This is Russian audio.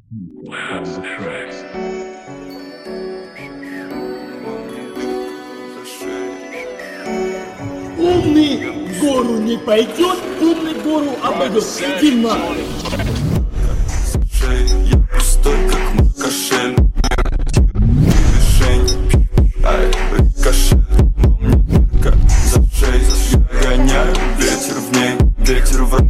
Умный в гору не пойдет, умный гору обойдет. Иди нахуй. Я пустой, как мой кошель. Движение, ай, рикошет. Но мне только за шесть. Я гоняю ветер в ней, ветер в